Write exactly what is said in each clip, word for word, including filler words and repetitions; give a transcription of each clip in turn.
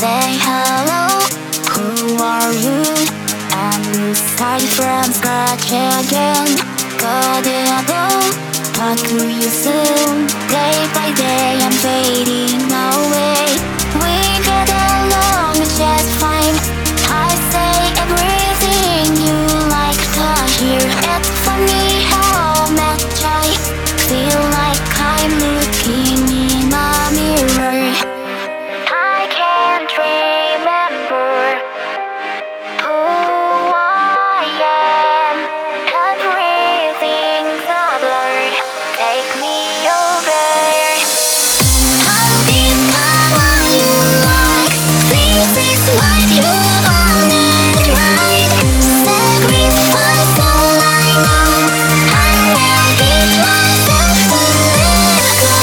Say hello, who are you? And we start from scratch again. Got it alone, talk to you soon. Day by day I'm fading away. We get along just fine. I say everything you like to hear. It's funny how much I feel like I'm looking in a mirror. I can't remember who I am. Everything's a blur. Take me over. I'll become what you like. This is what you wanted, right? Sacrifice all I know. I will give myself to let go.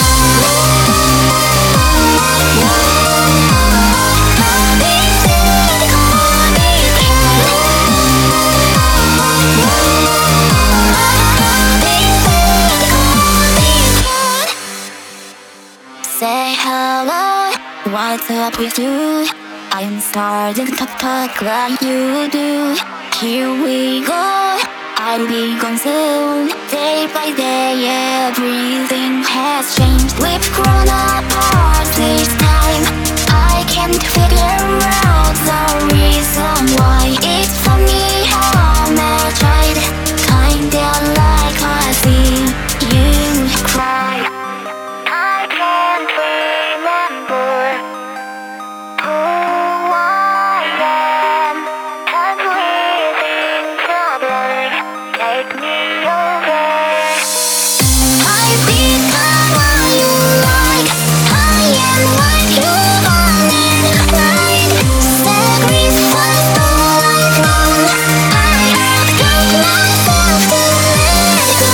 Say hello, what's up with you? I'm starting to talk like you do. Here we go, I'll be gone soon. Day by day, everything has changed. We've grown apart this time. I can't figure out the reason why. It's funny how much I'd kinda like to see you cry. I can't remember who I am. Everything's a blur. Take me over. I've become what you like. I am what you wanted, right? Sacrifice all I've known. I have got myself to let go.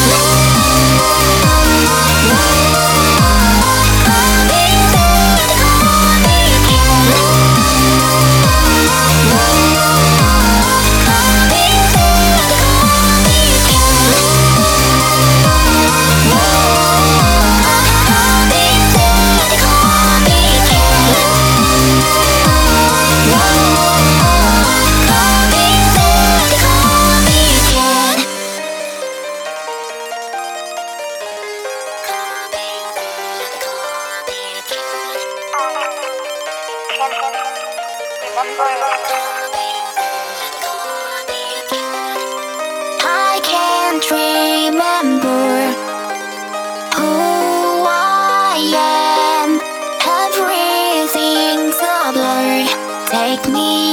I can't remember who I am. Everything's a blur. Take me